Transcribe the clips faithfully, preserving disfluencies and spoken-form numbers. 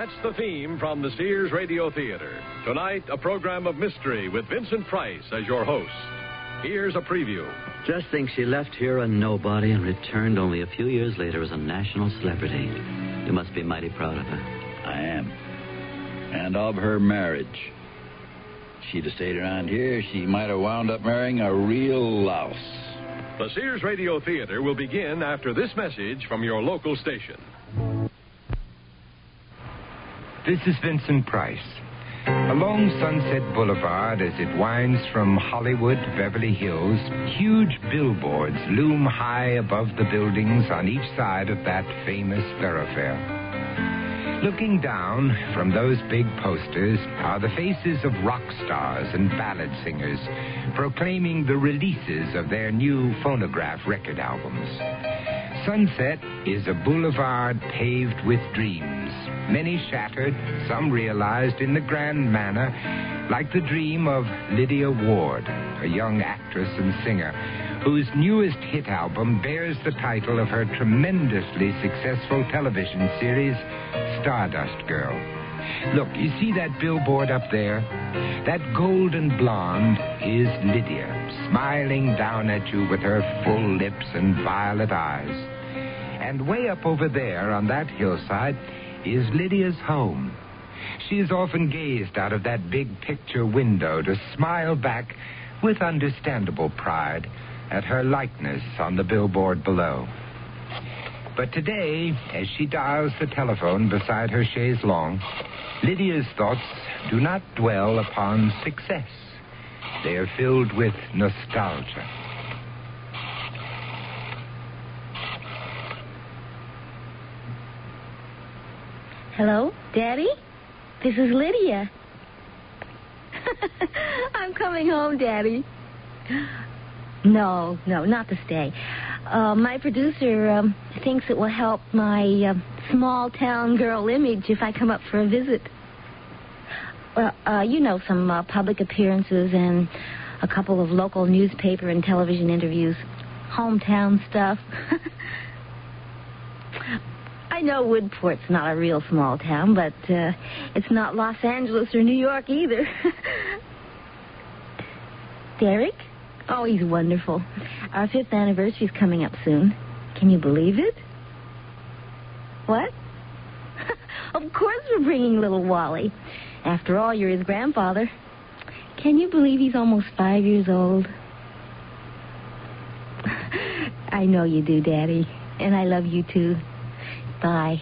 That's the theme from the Sears Radio Theater. Tonight, a program of mystery with Vincent Price as your host. Here's a preview. Just think she left here a nobody and returned only a few years later as a national celebrity. You must be mighty proud of her. I am. And of her marriage. She'd have stayed around here, she might have wound up marrying a real louse. The Sears Radio Theater will begin after this message from your local station. This is Vincent Price. Along Sunset Boulevard, as it winds from Hollywood to Beverly Hills, huge billboards loom high above the buildings on each side of that famous thoroughfare. Looking down from those big posters are the faces of rock stars and ballad singers proclaiming the releases of their new phonograph record albums. Sunset is a boulevard paved with dreams, many shattered, some realized in the grand manner, like the dream of Lydia Ward, a young actress and singer, whose newest hit album bears the title of her tremendously successful television series, Stardust Girl. Look, you see that billboard up there? That golden blonde is Lydia, smiling down at you with her full lips and violet eyes. And way up over there on that hillside is Lydia's home. She has often gazed out of that big picture window to smile back with understandable pride at her likeness on the billboard below. But today, as she dials the telephone beside her chaise longue, Lydia's thoughts do not dwell upon success. They are filled with nostalgia. Hello, Daddy? This is Lydia. I'm coming home, Daddy. No, no, not to stay. Uh, my producer um, thinks it will help my uh, small-town girl image if I come up for a visit. Well, uh, you know, some uh, public appearances and a couple of local newspaper and television interviews. Hometown stuff. I know Woodport's not a real small town, but uh, it's not Los Angeles or New York either. Derek? Oh, he's wonderful. Our fifth anniversary's coming up soon. Can you believe it? What? Of course we're bringing little Wally. After all, you're his grandfather. Can you believe he's almost five years old? I know you do, Daddy. And I love you, too. Bye.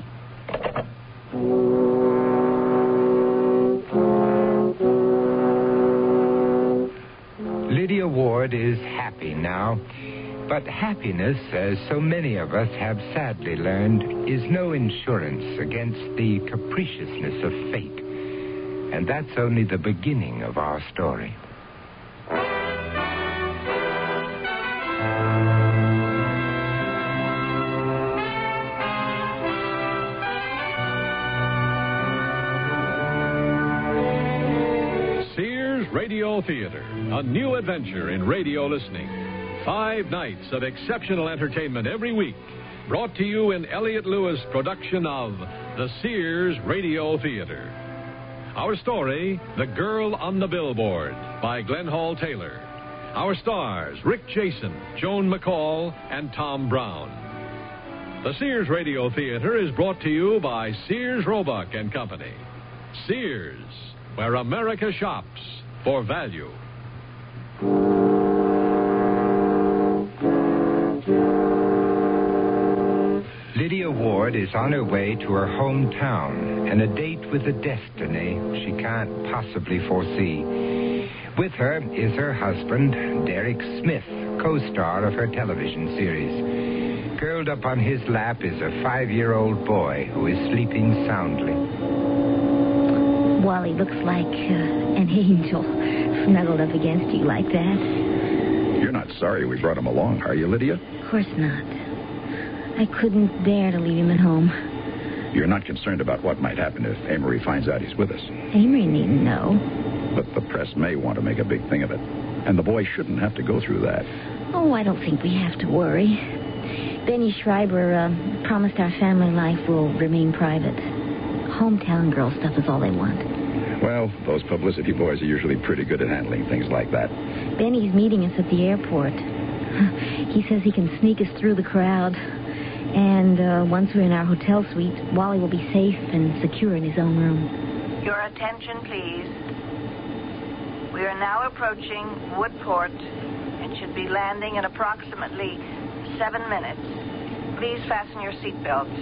Lydia Ward is happy now, but happiness, as so many of us have sadly learned, is no insurance against the capriciousness of fate. And that's only the beginning of our story. Radio Theater, a new adventure in radio listening. Five nights of exceptional entertainment every week, brought to you in Elliott Lewis' production of the Sears Radio Theater. Our story, The Girl on the Billboard, by Glenn Hall Taylor. Our stars, Rick Jason, Joan McCall, and Tom Brown. The Sears Radio Theater is brought to you by Sears Roebuck and Company. Sears, where America shops for value. Lydia Ward is on her way to her hometown and a date with a destiny she can't possibly foresee. With her is her husband, Derek Smith, co-star of her television series. Curled up on his lap is a five-year-old boy who is sleeping soundly. Wally looks like uh, an angel snuggled up against you like that. You're not sorry we brought him along, are you, Lydia? Of course not. I couldn't bear to leave him at home. You're not concerned about what might happen if Amory finds out he's with us. Amory needn't know. But the press may want to make a big thing of it. And the boy shouldn't have to go through that. Oh, I don't think we have to worry. Benny Schreiber uh, promised our family life will remain private. hometown girl stuff is all they want. Well, those publicity boys are usually pretty good at handling things like that. Benny's meeting us at the airport. He says he can sneak us through the crowd. And uh, once we're in our hotel suite, Wally will be safe and secure in his own room. Your attention, please. We are now approaching Woodport and should be landing in approximately seven minutes. Please fasten your seatbelts.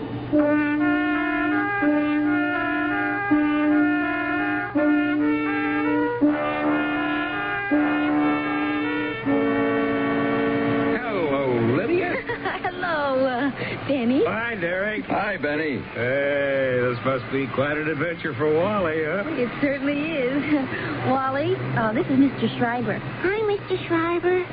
Benny? Hi, Derek. Hi, Benny. Hey, this must be quite an adventure for Wally, huh? It certainly is. Wally, uh, this is Mister Schreiber. Hi, Mister Schreiber.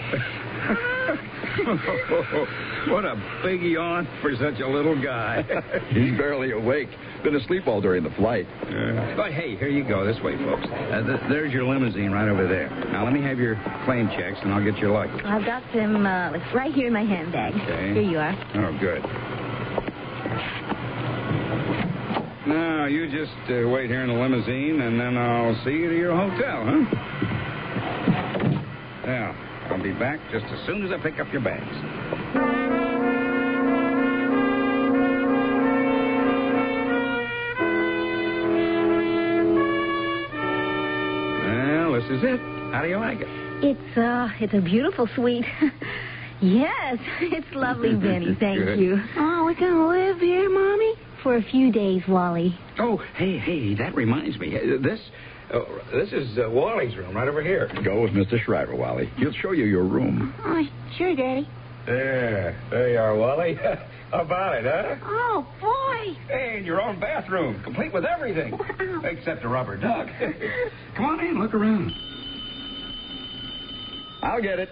What a big yawn for such a little guy. He's barely awake. Been asleep all during the flight. Uh, oh, hey, here you go. This way, folks. Uh, th- there's your limousine right over there. Now, let me have your claim checks, and I'll get your luggage. I've got them uh, right here in my handbag. Okay. Here you are. Oh, good. Now, you just uh, wait here in the limousine, and then I'll see you to your hotel, huh? Yeah, I'll be back just as soon as I pick up your bags. Well, this is it. How do you like it? It's, uh, it's a beautiful suite. Yes, it's lovely, Benny. Thank Good. you. Oh, we're going to live here, Mommy? For a few days, Wally. Oh, hey, hey, that reminds me. Uh, This uh, this is uh, Wally's room right over here. Go with Mister Schreiber, Wally. He'll show you your room. Oh, sure, Daddy. There. There you are, Wally. How about it, huh? Oh, boy. Hey, and your own bathroom, complete with everything. Wow. Except a rubber duck. Come on in, look around. I'll get it.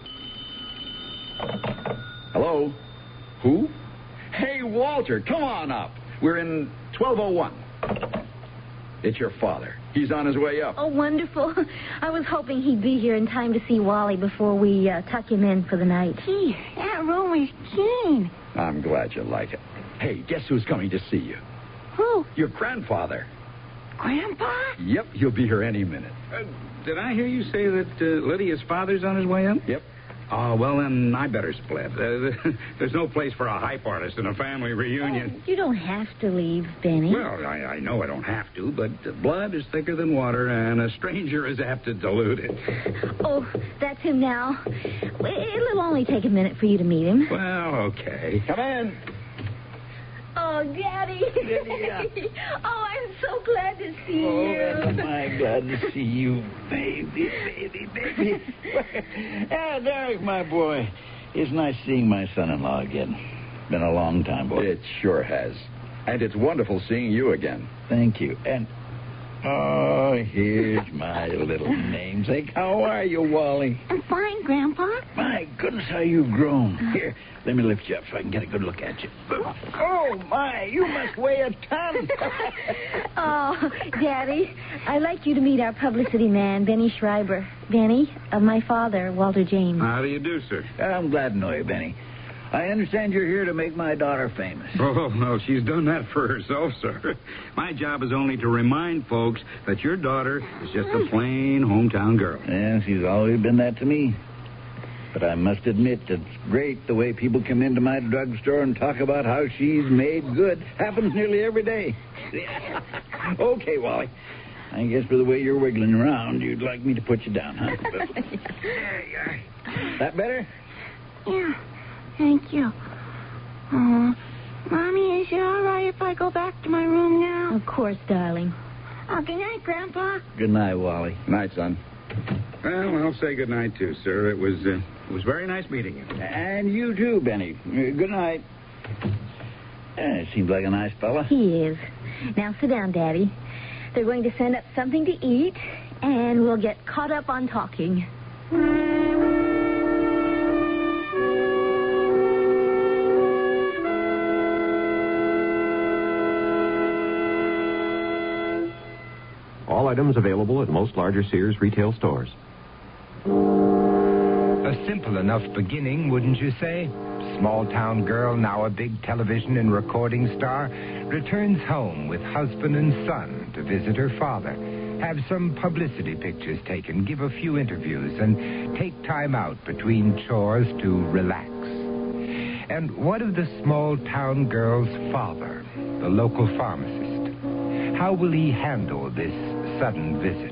Hello? Who? Hey, Walter, come on up. We're in twelve oh one. It's your father. He's on his way up. Oh, wonderful. I was hoping he'd be here in time to see Wally before we uh, tuck him in for the night. Gee, that room is keen. I'm glad you like it. Hey, guess who's coming to see you? Who? Your grandfather. Grandpa? Yep, he'll be here any minute. Uh, did I hear you say that uh, Lydia's father's on his way up? Yep. Oh, well, then I better split. Uh, there's no place for a hype artist in a family reunion. Oh, you don't have to leave, Benny. Well, I, I know I don't have to, but blood is thicker than water, and a stranger is apt to dilute it. Oh, that's him now. It'll only take a minute for you to meet him. Well, okay. Come in. Oh, Daddy. Lydia. Oh, I'm so glad to see Oh, you. am I glad to see you, baby, baby, baby. Ah, Derek, my boy. It's nice seeing my son-in-law again. Been a long time, boy. It sure has. And it's wonderful seeing you again. Thank you. And, oh, here's my little namesake. How are you, Wally? I'm fine, Grandpa. My goodness, how you've grown. Here, let me lift you up so I can get a good look at you. Oh, my, you must weigh a ton. Oh, Daddy, I'd like you to meet our publicity man, Benny Schreiber. Benny, uh, my father, Walter James. How do you do, sir? I'm glad to know you, Benny. I understand you're here to make my daughter famous. Oh, no, she's done that for herself, sir. My job is only to remind folks that your daughter is just a plain hometown girl. Yeah, she's always been that to me. But I must admit, it's great the way people come into my drugstore and talk about how she's made good. Happens nearly every day. Okay, Wally. I guess for the way you're wiggling around, you'd like me to put you down, huh? There you are. That better? Yeah, thank you. Oh, Mommy, is it all right if I go back to my room now? Of course, darling. Oh, good night, Grandpa. Good night, Wally. Night, son. Well, I'll say good night, too, sir. It was, uh, it was very nice meeting you. And you too, Benny. Uh, Good night. Uh, seems like a nice fella. He is. Now sit down, Daddy. They're going to send up something to eat, and we'll get caught up on talking. All items available at most larger Sears retail stores. A simple enough beginning, wouldn't you say? Small town girl, now a big television and recording star. returns home with husband and son to visit her father, have some publicity pictures taken, give a few interviews, and take time out between chores to relax. And what of the small-town girl's father, the local pharmacist? How will he handle this sudden visit?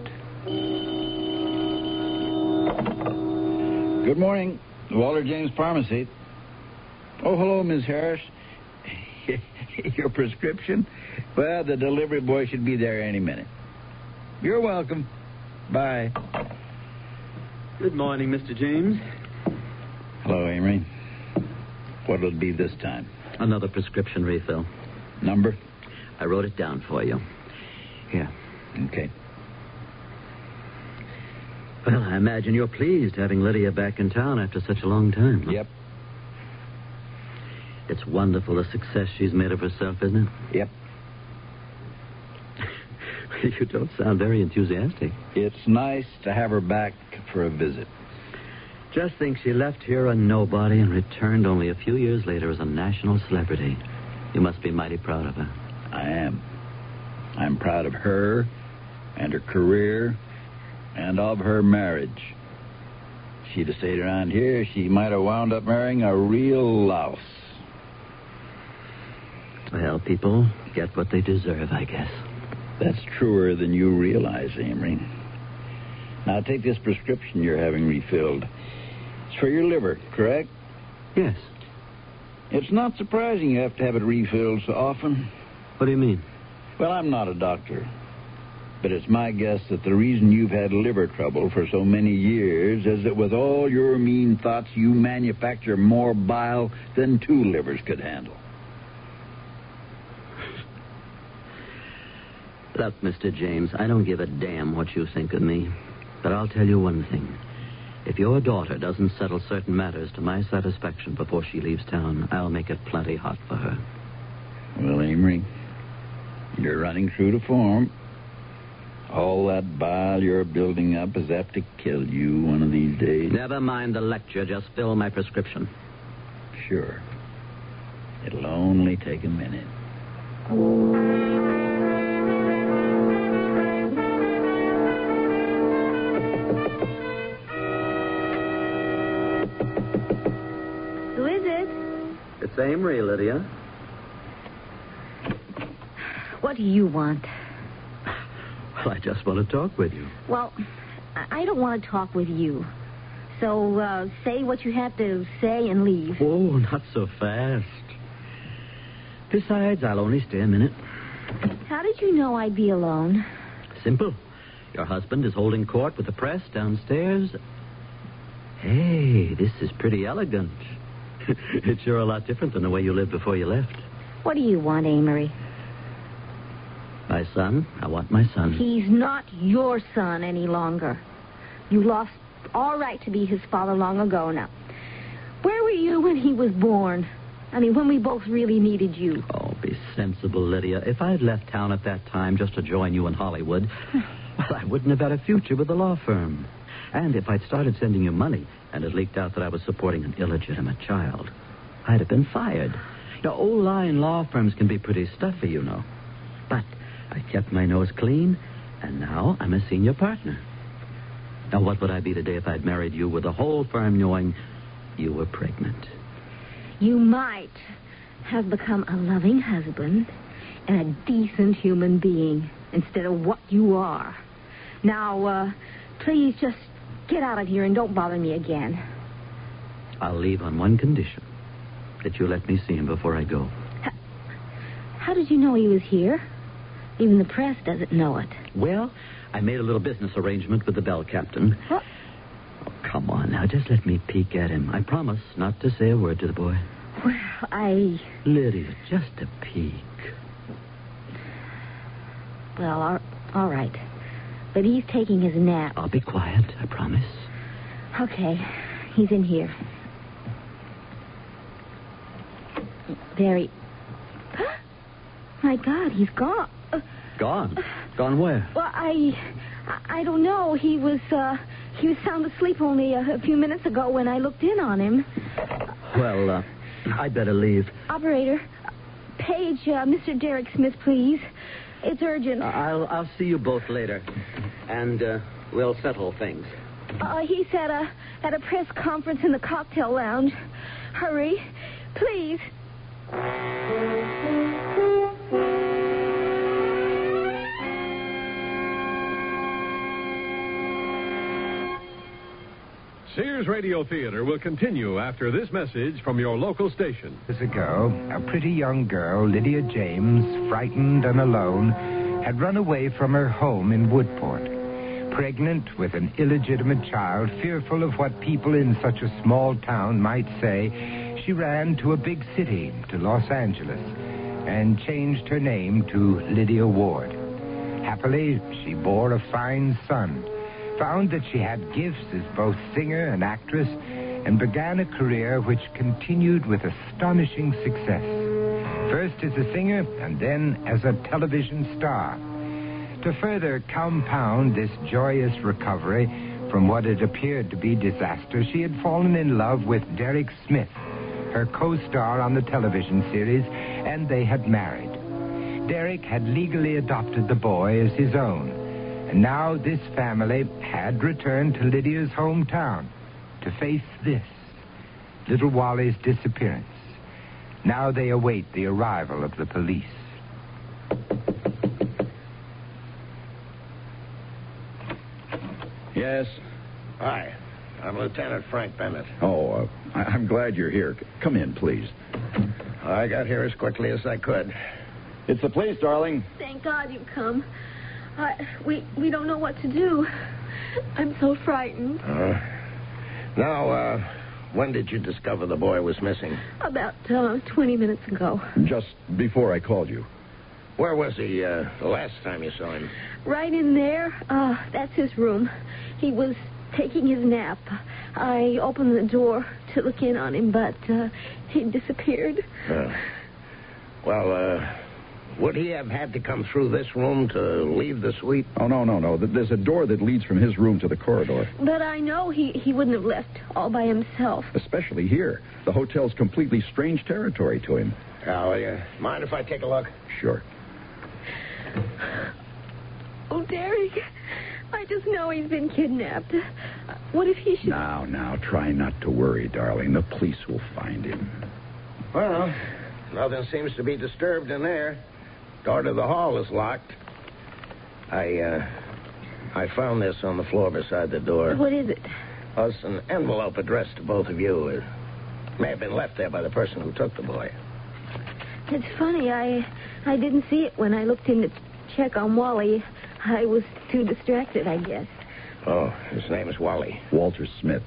Good morning. Walter James Pharmacy. Oh, hello, Miss Harris. Your prescription? Well, the delivery boy should be there any minute. You're welcome. Bye. Good morning, Mister James. Hello, Amory. What'll it be this time? Another prescription refill. Number? I wrote it down for you. Here. Okay. Well, I imagine you're pleased having Lydia back in town after such a long time. Huh? Yep. It's wonderful the success she's made of herself, isn't it? Yep. You don't sound very enthusiastic. It's nice to have her back for a visit. Just think she left here a nobody and returned only a few years later as a national celebrity. You must be mighty proud of her. I am. I'm proud of her and her career and of her marriage. She'd have stayed around here, she might have wound up marrying a real louse. Well, people get what they deserve, I guess. That's truer than you realize, Amory. Now, take this prescription you're having refilled. It's for your liver, correct? Yes. It's not surprising you have to have it refilled so often. What do you mean? Well, I'm not a doctor. But it's my guess that the reason you've had liver trouble for so many years is that with all your mean thoughts, you manufacture more bile than two livers could handle. Look, Mister James, I don't give a damn what you think of me. But I'll tell you one thing. If your daughter doesn't settle certain matters to my satisfaction before she leaves town, I'll make it plenty hot for her. Well, Amory, you're running true to form. All that bile you're building up is apt to kill you one of these days. Never mind the lecture. Just fill my prescription. Sure. It'll only take a minute. Who is it? It's Amory, Lydia. What do you want? Well, I just want to talk with you. Well, I I don't want to talk with you. So, uh, say what you have to say and leave. Oh, not so fast. Besides, I'll only stay a minute. How did you know I'd be alone? Simple. Your husband is holding court with the press downstairs. Hey, this is pretty elegant. It's sure a lot different than the way you lived before you left. What do you want, Amory? My son? I want my son. He's not your son any longer. You lost all right to be his father long ago now. Where were you when he was born? I mean, when we both really needed you. Oh, be sensible, Lydia. If I'd left town at that time just to join you in Hollywood, well, I wouldn't have had a future with the law firm. And if I'd started sending you money and it leaked out that I was supporting an illegitimate child, I'd have been fired. Now, old line law firms can be pretty stuffy, you know. But I kept my nose clean, and now I'm a senior partner. Now, what would I be today if I'd married you with the whole firm knowing you were pregnant? You might have become a loving husband and a decent human being instead of what you are. Now, uh, please just get out of here and don't bother me again. I'll leave on one condition, that you let me see him before I go. How, how did you know he was here? Even the press doesn't know it. Well, I made a little business arrangement with the bell captain. What? Oh, come on now, just let me peek at him. I promise not to say a word to the boy. Well, I... Lydia, just a peek. Well, all, all right. But he's taking his nap. I'll be quiet, I promise. Okay. He's in here. There he... My God, he's gone. Uh, Gone? Gone where? Well, I... I don't know. He was, uh... He was sound asleep only a, a few minutes ago when I looked in on him. Well, uh, I'd better leave. Operator, page uh, Mister Derek Smith, please. It's urgent. I'll I'll see you both later, and uh, we'll settle things. Uh, he's at a at a press conference in the cocktail lounge. Hurry, please. Sears Radio Theater will continue after this message from your local station. Years ago, a pretty young girl, Lydia James, frightened and alone, had run away from her home in Woodport. Pregnant with an illegitimate child, fearful of what people in such a small town might say, she ran to a big city, to Los Angeles, and changed her name to Lydia Ward. Happily, she bore a fine son, found that she had gifts as both singer and actress, and began a career which continued with astonishing success. First as a singer, and then as a television star. To further compound this joyous recovery from what had appeared to be disaster, she had fallen in love with Derek Smith, her co-star on the television series, and they had married. Derek had legally adopted the boy as his own. And now this family had returned to Lydia's hometown to face this, little Wally's disappearance. Now they await the arrival of the police. Yes? Hi. I'm Lieutenant Frank Bennett. Oh, uh, I- I'm glad you're here. Come in, please. I got here as quickly as I could. It's the police, darling. Thank God you've come. Uh, we we don't know what to do. I'm so frightened. Uh, now, uh, when did you discover the boy was missing? About uh, twenty minutes ago. Just before I called you. Where was he uh, the last time you saw him? Right in there. Uh, that's his room. He was taking his nap. I opened the door to look in on him, but uh, he disappeared. Uh, well, uh... would he have had to come through this room to leave the suite? Oh, no, no, no. There's a door that leads from his room to the corridor. But I know he, he wouldn't have left all by himself. Especially here. The hotel's completely strange territory to him. Oh, yeah. Mind if I take a look? Sure. Oh, Derek, I just know he's been kidnapped. What if he should... Now, now, try not to worry, darling. The police will find him. Well, nothing seems to be disturbed in there. Door to the hall is locked. I, uh, I found this on the floor beside the door. What is it? Oh, it's an envelope addressed to both of you. It may have been left there by the person who took the boy. It's funny. I I didn't see it when I looked in to check on Wally. I was too distracted, I guess. Oh, his name is Wally. Walter Smith.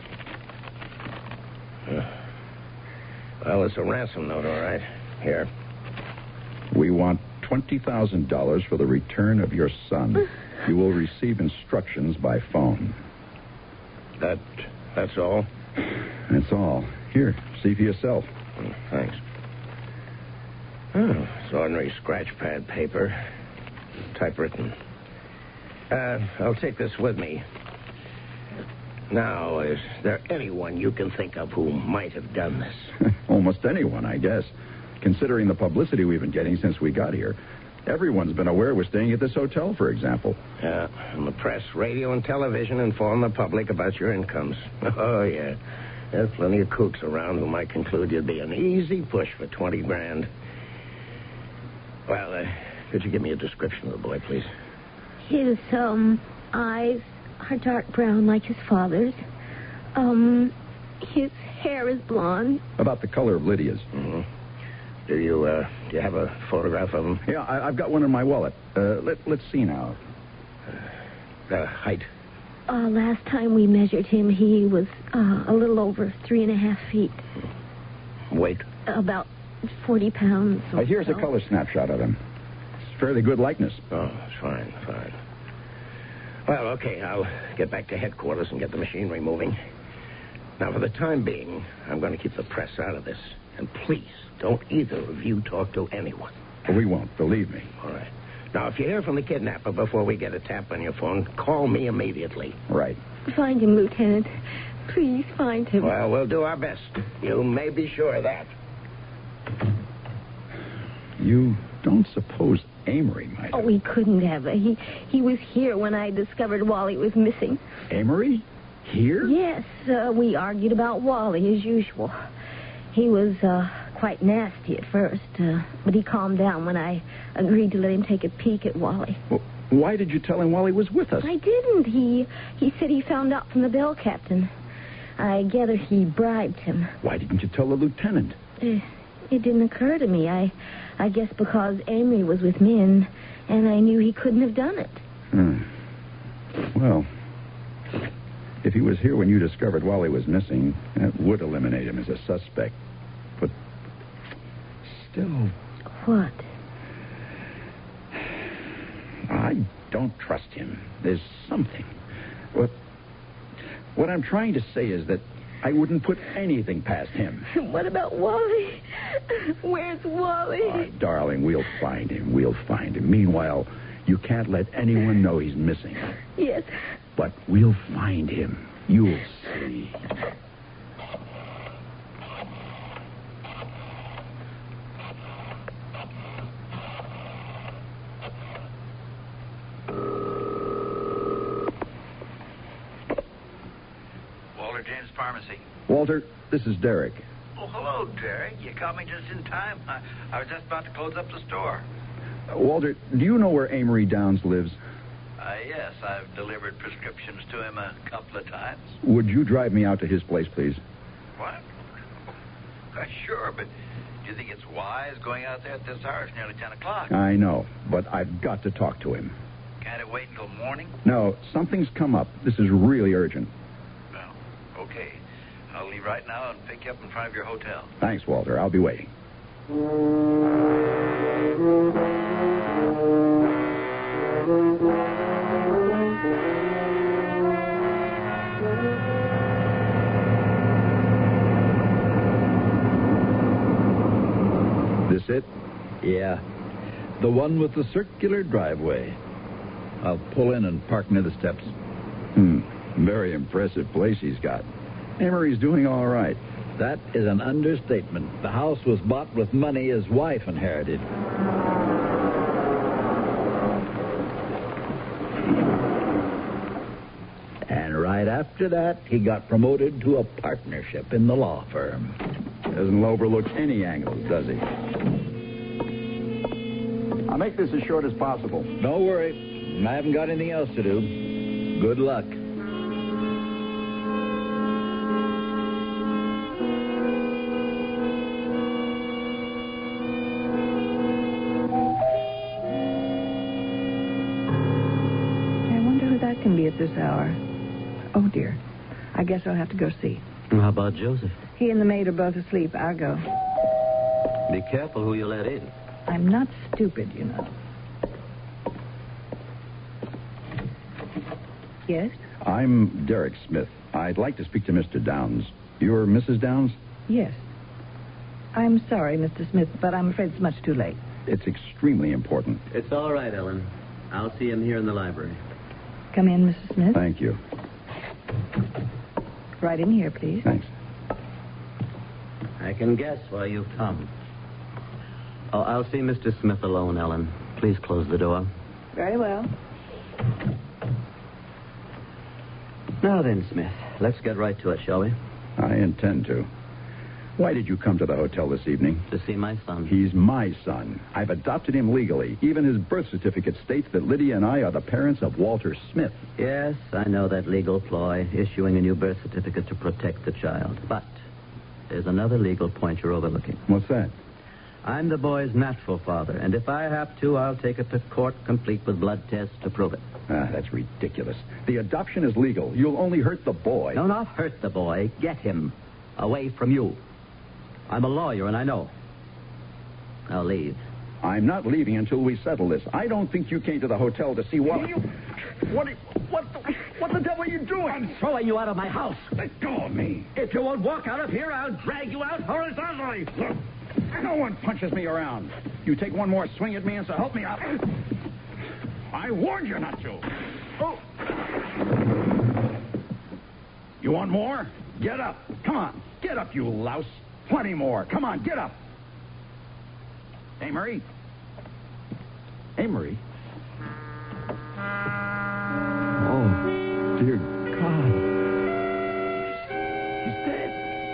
Uh, well, it's a ransom note, all right. Here. We want twenty thousand dollars for the return of your son. You will receive instructions by phone. That, that's all? That's all. Here, see for yourself. Oh, thanks. Oh, it's ordinary scratch pad paper. Typewritten. Uh, I'll take this with me. Now, is there anyone you can think of who might have done this? Almost anyone, I guess. Considering the publicity we've been getting since we got here. Everyone's been aware we're staying at this hotel, for example. Yeah, and the press, radio, and television inform the public about your incomes. Oh, yeah. There's plenty of kooks around who might conclude you'd be an easy push for twenty grand. Well, uh, could you give me a description of the boy, please? His, um, eyes are dark brown like his father's. Um, his hair is blonde. About the color of Lydia's. Mm-hmm. Do you, uh, do you have a photograph of him? Yeah, I, I've got one in my wallet. Uh, let, let's see now. Uh, uh, height? Uh, last time we measured him, he was uh, a little over three and a half feet. Weight? About forty pounds. Or Uh, here's so. a color snapshot of him. It's fairly good likeness. Oh, fine, fine. Well, okay, I'll get back to headquarters and get the machinery moving. Now, for the time being, I'm going to keep the press out of this. And please, don't either of you talk to anyone. We won't, believe me. All right. Now, if you hear from the kidnapper before we get a tap on your phone, call me immediately. Right. Find him, Lieutenant. Please find him. Well, we'll do our best. You may be sure of that. You don't suppose Amory might have... Oh, he couldn't have. He he was here when I discovered Wally was missing. Amory? Here? Yes, uh, we argued about Wally as usual. He was uh, quite nasty at first, uh, but he calmed down when I agreed to let him take a peek at Wally. Well, why did you tell him Wally was with us? I didn't. He he said he found out from the bell captain. I gather he bribed him. Why didn't you tell the lieutenant? Uh, it didn't occur to me. I I guess because Amory was with me and, and I knew he couldn't have done it. Hmm. Well, if he was here when you discovered Wally was missing, that would eliminate him as a suspect. But still... What? I don't trust him. There's something. What, what I'm trying to say is that I wouldn't put anything past him. What about Wally? Where's Wally? Oh, darling, we'll find him. We'll find him. Meanwhile, you can't let anyone know he's missing. Yes. But we'll find him. You'll see. Walter James Pharmacy. Walter, this is Derek. Oh, hello, Derek. You caught me just in time. I, I was just about to close up the store. Uh, Walter, do you know where Amory Downs lives? Uh, yes, I've delivered prescriptions to him a couple of times. Would you drive me out to his place, please? What? Uh, sure, but do you think it's wise going out there at this hour? It's nearly ten o'clock. I know, but I've got to talk to him. Can't it wait until morning? No, something's come up. This is really urgent. Well, okay. I'll leave right now and pick you up in front of your hotel. Thanks, Walter. I'll be waiting. This it? Yeah. The one with the circular driveway. I'll pull in and park near the steps. Hmm. Very impressive place he's got. Amory's doing all right. That is an understatement. The house was bought with money his wife inherited. And right after that, he got promoted to a partnership in the law firm. Doesn't overlook any angles, does he? I'll make this as short as possible. Don't worry. I haven't got anything else to do. Good luck. Can be at this hour. Oh, dear. I guess I'll have to go see. How about Joseph? He and the maid are both asleep. I'll go. Be careful who you let in. I'm not stupid, you know. Yes? I'm Derek Smith. I'd like to speak to Mister Downs. You're Missus Downs? Yes. I'm sorry, Mister Smith, but I'm afraid it's much too late. It's extremely important. It's all right, Ellen. I'll see him here in the library. Come in, Missus Smith. Thank you. Right in here, please. Thanks. I can guess why you've come. Oh, I'll see Mister Smith alone, Ellen. Please close the door. Very well. Now then, Smith, let's get right to it, shall we? I intend to. Why did you come to the hotel this evening? To see my son. He's my son. I've adopted him legally. Even his birth certificate states that Lydia and I are the parents of Walter Smith. Yes, I know that legal ploy, issuing a new birth certificate to protect the child. But there's another legal point you're overlooking. What's that? I'm the boy's natural father, and if I have to, I'll take it to court complete with blood tests to prove it. Ah, that's ridiculous. The adoption is legal. You'll only hurt the boy. No, not hurt the boy. Get him away from you. I'm a lawyer, and I know. I'll leave. I'm not leaving until we settle this. I don't think you came to the hotel to see what... You... What, what, the, what the devil are you doing? I'm throwing you out of my house. Let go of me. If you won't walk out of here, I'll drag you out horizontally. Look, no one punches me around. You take one more swing at me, and so help me out. I warned you not to. Oh. You want more? Get up. Come on. Get up, you louse. Plenty more. Come on, get up. Amory, Amory? Oh, dear God. He's dead.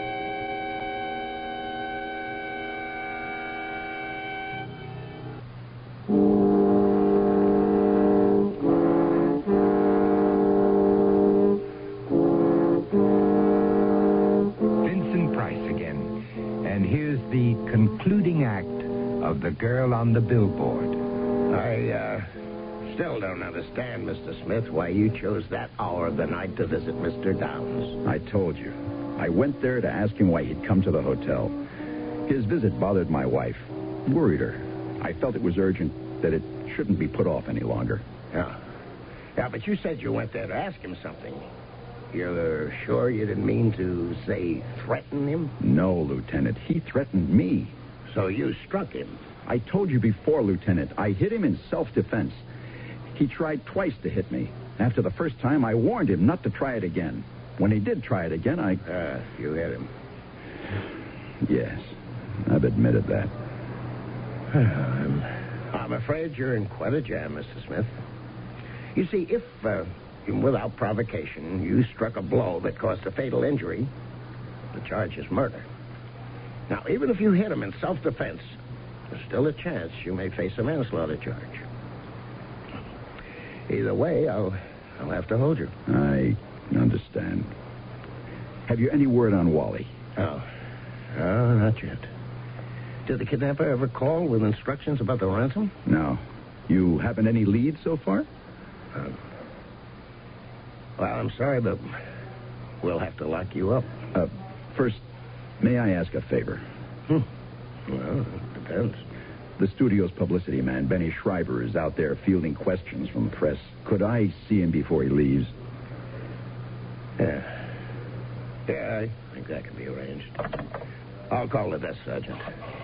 Vincent Price again. And here's the concluding act of The Girl on the Billboard. I, uh, still don't understand, Mister Smith, why you chose that hour of the night to visit Mister Downs. I told you. I went there to ask him why he'd come to the hotel. His visit bothered my wife. Worried her. I felt it was urgent, that it shouldn't be put off any longer. Yeah. Yeah, but you said you went there to ask him something. You're sure you didn't mean to, say, threaten him? No, Lieutenant. He threatened me. So you struck him? I told you before, Lieutenant. I hit him in self-defense. He tried twice to hit me. After the first time, I warned him not to try it again. When he did try it again, I... Uh, you hit him. Yes, I've admitted that. I'm, I'm afraid you're in quite a jam, Mister Smith. You see, if, uh, without provocation, you struck a blow that caused a fatal injury, the charge is murder. Now, even if you hit him in self-defense, there's still a chance you may face a manslaughter charge. Either way, I'll, I'll have to hold you. I understand. Have you any word on Wally? Oh. Oh, not yet. Did the kidnapper ever call with instructions about the ransom? No. You haven't any leads so far? Uh, well, I'm sorry, but we'll have to lock you up. Uh, first, may I ask a favor? Hmm. Well, it depends. The studio's publicity man, Benny Schreiber, is out there fielding questions from the press. Could I see him before he leaves? Yeah. Yeah, I think that can be arranged. I'll call the desk sergeant.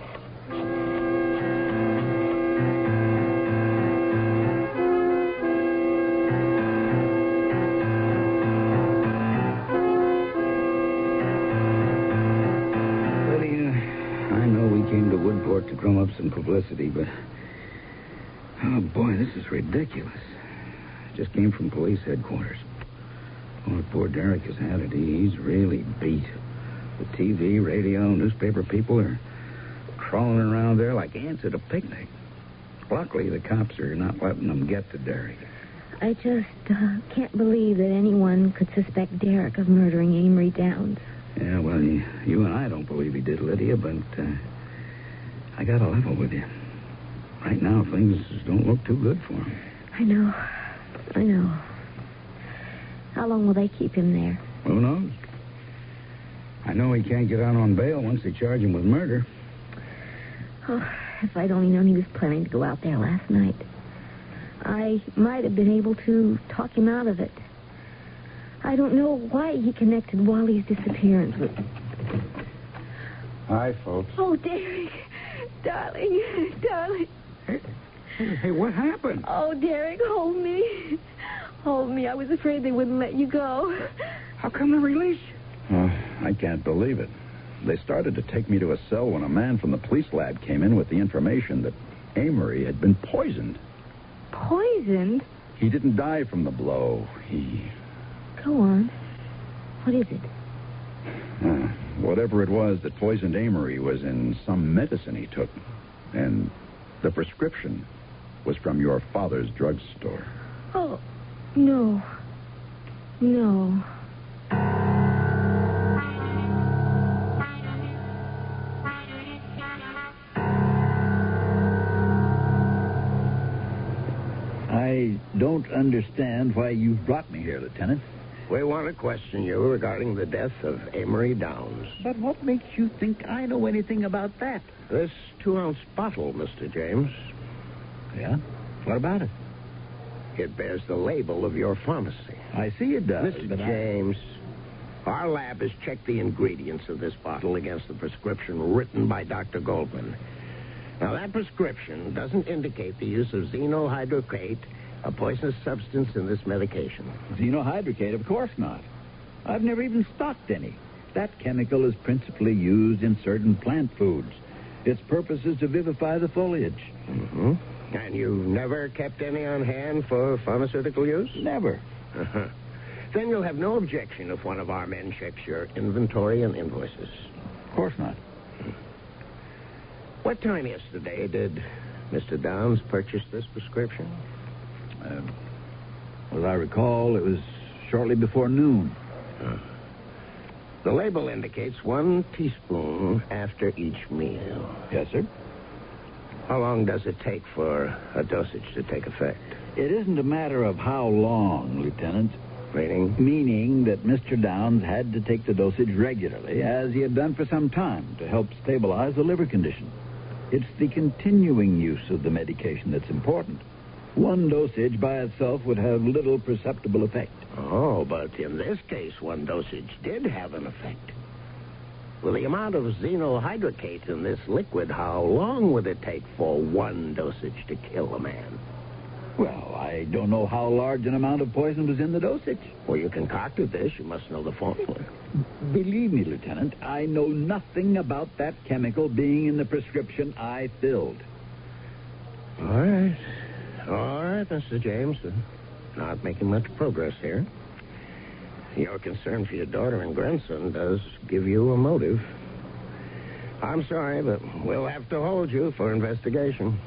To drum up some publicity, but oh boy, this is ridiculous. Just came from police headquarters. Oh, poor Derek has had it. He, he's really beat. The T V, radio, newspaper people are crawling around there like ants at a picnic. Luckily, the cops are not letting them get to Derek. I just uh, can't believe that anyone could suspect Derek of murdering Amory Downs. Yeah, well, you, you and I don't believe he did, Lydia, but uh, I got a level with you. Right now, things don't look too good for him. I know. I know. How long will they keep him there? Who knows? I know he can't get out on bail once they charge him with murder. Oh, if I'd only known he was planning to go out there last night. I might have been able to talk him out of it. I don't know why he connected Wally's disappearance with... Hi, folks. Oh, Derek. Darling. Darling. Hey, hey, what happened? Oh, Derek, hold me. Hold me. I was afraid they wouldn't let you go. How come they released you? Uh, I can't believe it. They started to take me to a cell when a man from the police lab came in with the information that Amory had been poisoned. Poisoned? He didn't die from the blow. He... Go on. What is it? Uh, whatever it was that poisoned Amory was in some medicine he took. And the prescription was from your father's drugstore. Oh, no. No. I don't understand why you've brought me here, Lieutenant. We want to question you regarding the death of Amory Downs. But what makes you think I know anything about that? This two-ounce bottle, Mister James. Yeah? What about it? It bears the label of your pharmacy. I see it does. Mister but James, I... our lab has checked the ingredients of this bottle against the prescription written by Doctor Goldman. Now, that prescription doesn't indicate the use of xenohydrocrate, a poisonous substance in this medication. Xenohydrocrate? Of course not. I've never even stocked any. That chemical is principally used in certain plant foods. Its purpose is to vivify the foliage. Mm-hmm. And you've never kept any on hand for pharmaceutical use? Never. Uh-huh. Then you'll have no objection if one of our men checks your inventory and invoices. Of course not. What time yesterday did Mister Downs purchase this prescription? Uh, as I recall, it was shortly before noon. Uh, the label indicates one teaspoon after each meal. Yes, sir. How long does it take for a dosage to take effect? It isn't a matter of how long, Lieutenant. Meaning? Meaning that Mister Downs had to take the dosage regularly, as he had done for some time, to help stabilize the liver condition. It's the continuing use of the medication that's important. One dosage by itself would have little perceptible effect. Oh, but in this case, one dosage did have an effect. With the amount of xenohydrocate in this liquid, how long would it take for one dosage to kill a man? Well, I don't know how large an amount of poison was in the dosage. Well, you concocted this. You must know the formula. Believe me, Lieutenant, I know nothing about that chemical being in the prescription I filled. All right. All right, Mister James. Uh, not making much progress here. Your concern for your daughter and grandson does give you a motive. I'm sorry, but we'll have to hold you for investigation.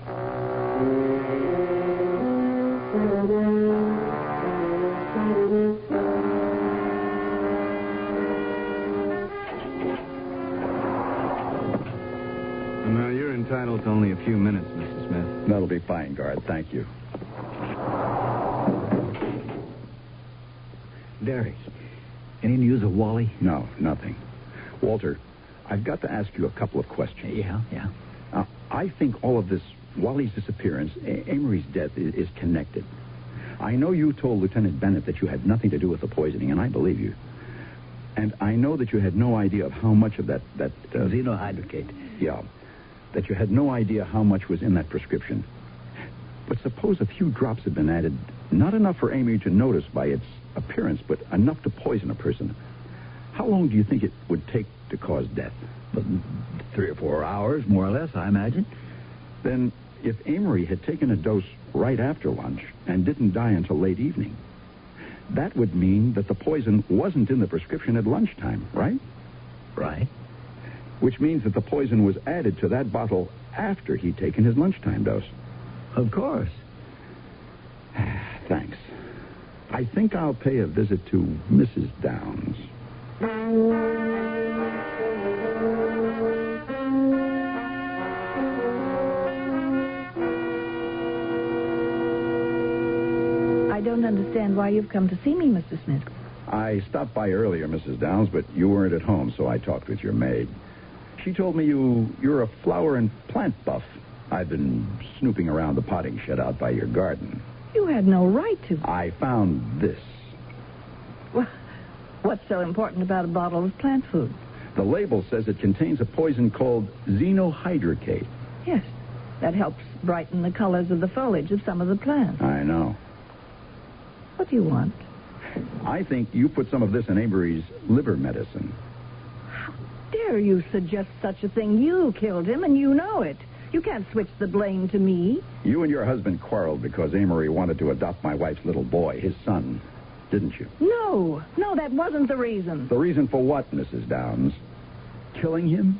Now, you're entitled to only a few minutes, Mister Smith. That'll be fine, guard. Thank you. Derek, any news of Wally? No, nothing. Walter, I've got to ask you a couple of questions. Yeah, yeah. Uh, I think all of this, Wally's disappearance, A- Amory's death, is, is connected. I know you told Lieutenant Bennett that you had nothing to do with the poisoning, and I believe you. And I know that you had no idea of how much of that... that uh, Xenohydrocate. Yeah. That you had no idea how much was in that prescription. But suppose a few drops had been added, not enough for Amy to notice by its appearance, but enough to poison a person. How long do you think it would take to cause death? But three or four hours, more or less, I imagine. Then, if Amory had taken a dose right after lunch and didn't die until late evening, that would mean that the poison wasn't in the prescription at lunchtime, right? Right. Which means that the poison was added to that bottle after he'd taken his lunchtime dose. Of course. Thanks. I think I'll pay a visit to Missus Downs. I don't understand why you've come to see me, Mister Smith. I stopped by earlier, Missus Downs, but you weren't at home, so I talked with your maid. She told me you, you're a flower and plant buff. I've been snooping around the potting shed out by your garden. You had no right to. I found this. Well, what's so important about a bottle of plant food? The label says it contains a poison called xenohydrocate. Yes, that helps brighten the colors of the foliage of some of the plants. I know. What do you want? I think you put some of this in Amory's liver medicine. How dare you suggest such a thing? You killed him, and you know it. You can't switch the blame to me. You and your husband quarreled because Amory wanted to adopt my wife's little boy, his son, didn't you? No, no, that wasn't the reason. The reason for what, Missus Downs? Killing him?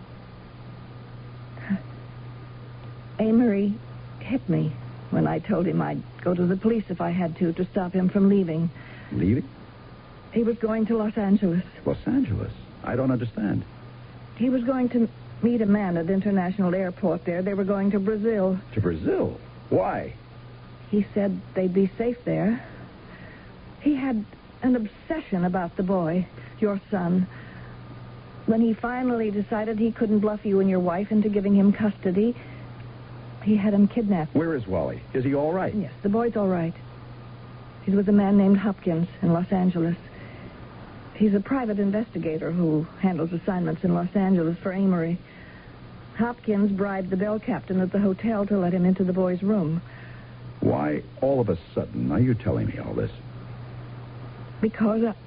Amory hit me when I told him I'd go to the police if I had to, to stop him from leaving. Leaving? He was going to Los Angeles. Los Angeles? I don't understand. He was going to meet a man at the international airport there. They were going to Brazil. To Brazil? Why? He said they'd be safe there. He had an obsession about the boy, your son. When he finally decided he couldn't bluff you and your wife into giving him custody, he had him kidnapped. Where is Wally? Is he all right? Yes, the boy's all right. He's with a man named Hopkins in Los Angeles. He's a private investigator who handles assignments in Los Angeles for Amory. Hopkins bribed the bell captain at the hotel to let him into the boy's room. Why, all of a sudden, are you telling me all this? Because I...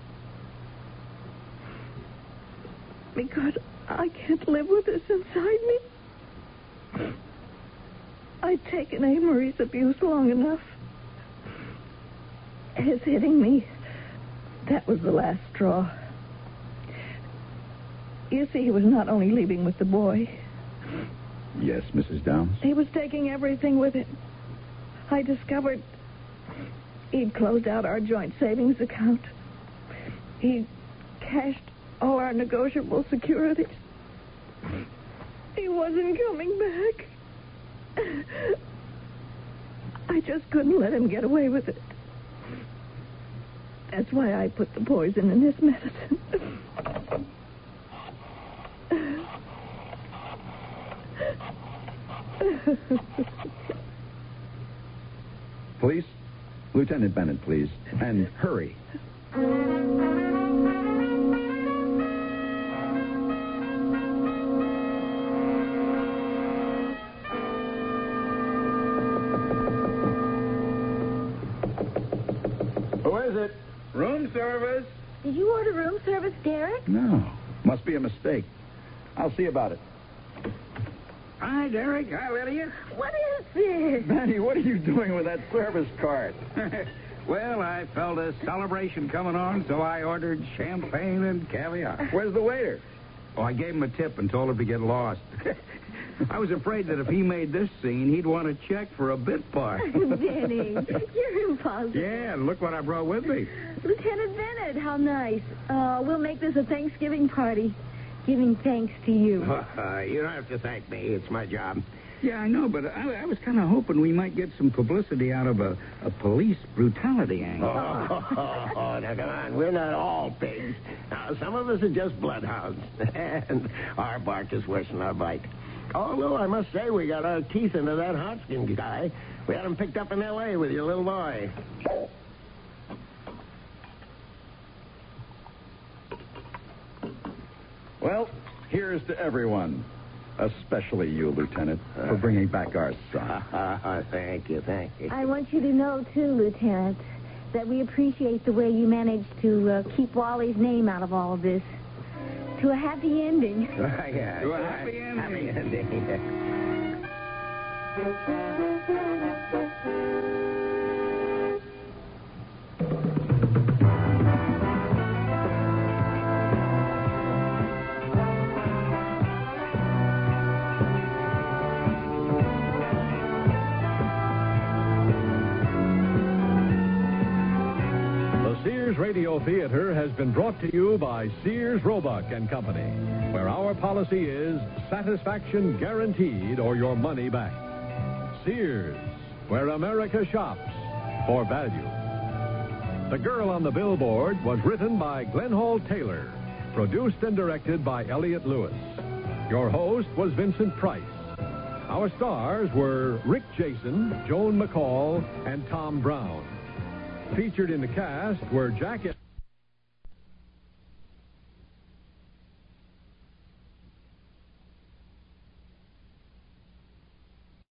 Because I can't live with this inside me. I'd taken Amory's abuse long enough. His hitting me, that was the last straw. You see, he was not only leaving with the boy. Yes, Missus Downs? He was taking everything with him. I discovered he'd closed out our joint savings account. He cashed all our negotiable securities. He wasn't coming back. I just couldn't let him get away with it. That's why I put the poison in his medicine. Police? Lieutenant Bennett, please. And hurry. Who is it? Room service. Did you order room service, Derek? No. Must be a mistake. I'll see about it. Hi, Derek. Hi, Lydia. What is this? Benny, what are you doing with that service card? Well, I felt a celebration coming on, so I ordered champagne and caviar. Where's the waiter? Oh, I gave him a tip and told him to get lost. I was afraid that if he made this scene, he'd want a check for a bit part. Benny, you're impossible. Yeah, and look what I brought with me. Lieutenant Bennett, how nice. Uh, we'll make this a Thanksgiving party. Giving thanks to you. Uh, you don't have to thank me. It's my job. Yeah, I know, but I, I was kind of hoping we might get some publicity out of a, a police brutality angle. Oh, oh, oh, now, come on. We're not all pigs. Now, some of us are just bloodhounds, and our bark is worse than our bite. Although, I must say, we got our teeth into that Hodgkin guy. We had him picked up in L A with your little boy. Well, here's to everyone, especially you, Lieutenant, for bringing back our son. Thank you, thank you. I want you to know, too, Lieutenant, that we appreciate the way you managed to uh, keep Wally's name out of all of this. To a happy ending. Yeah, To a happy ending. Happy ending. Sears Radio Theater has been brought to you by Sears Roebuck and Company, where our policy is satisfaction guaranteed or your money back. Sears, where America shops for value. The Girl on the Billboard was written by Glenn Hall Taylor, produced and directed by Elliott Lewis. Your host was Vincent Price. Our stars were Rick Jason, Joan McCall, and Tom Brown. Featured in the cast were Jack...